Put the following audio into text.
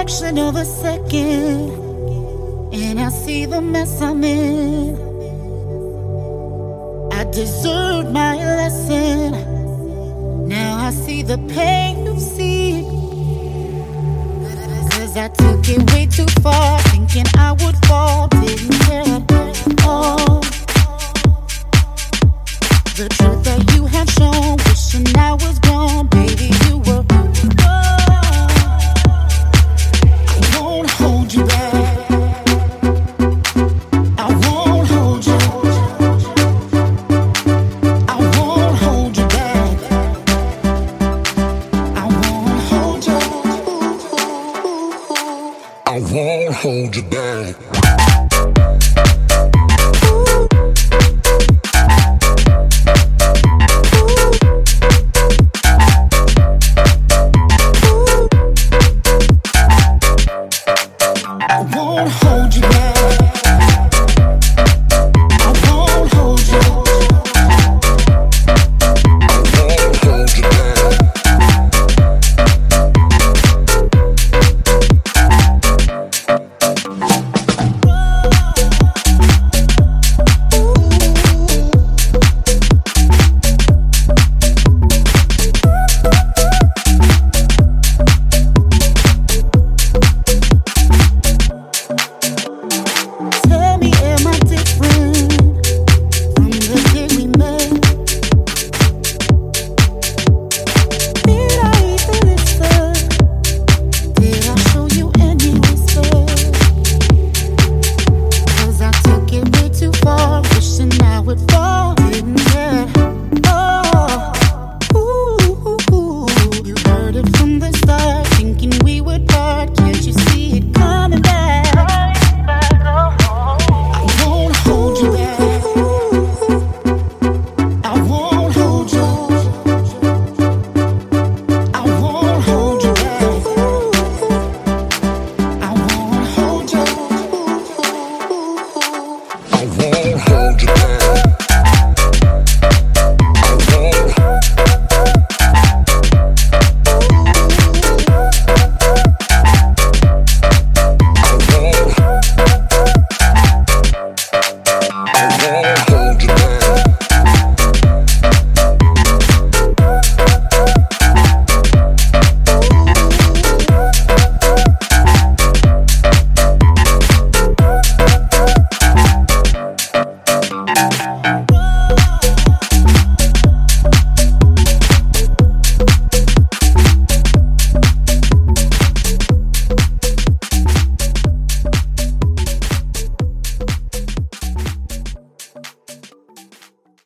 fraction of a second, and I see the mess I'm in. I deserved my lesson. Now I see the pain you see. 'Cause I took it way too far, thinking I would fall. Didn't care at all. The truth that you have shown, wishing I was gone, baby, you were wrong. I won't hold you back. I won't hold you. I won't hold you back. I won't hold you. I won't hold you back.